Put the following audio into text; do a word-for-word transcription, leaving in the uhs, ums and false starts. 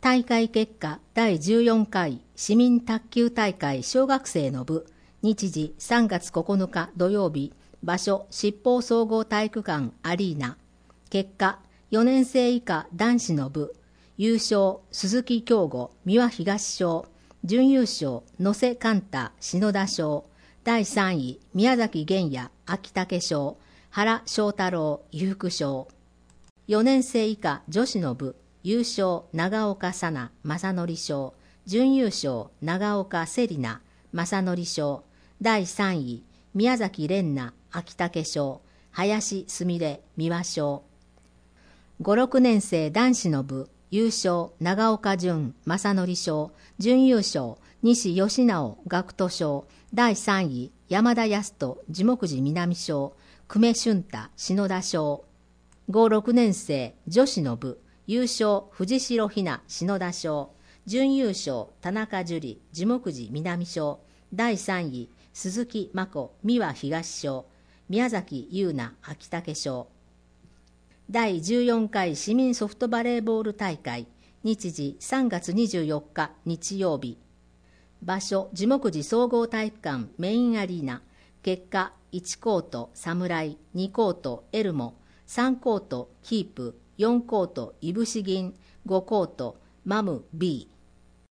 大会結果だいじゅうよんかい市民卓球大会小学生の部、日時さんがつここのか土曜日、場所七宝総合体育館アリーナ。結果よねん生以下男子の部、優勝鈴木京吾三輪東小、準優勝野瀬寛太篠田小、だいさんい宮崎玄也秋武小、原翔太郎伊福小。よねん生以下女子の部、優勝長岡紗奈正則小、準優勝長岡瀬里奈正則小、だいさんい宮崎蓮奈秋武小、林すみれ三輪小。ご、ろくねん生男子の部、優勝長岡潤正則小、準優勝西義直学徒小、だいさんい山田康人樹木寺南小、久米俊太篠田小。ご、ろくねん生女子の部、優勝藤代ひな篠田小、準優勝田中樹里樹木寺南小、だいさんい鈴木真子三輪東小、宮崎優奈秋武小。だいじゅうよんかい市民ソフトバレーボール大会、日時さんがつにじゅうよっか日曜日、場所樹木寺総合体育館メインアリーナ。結果いちコート侍、にコートエルモ、さんコートキープ、よんコートいぶし銀、ごコートマム B。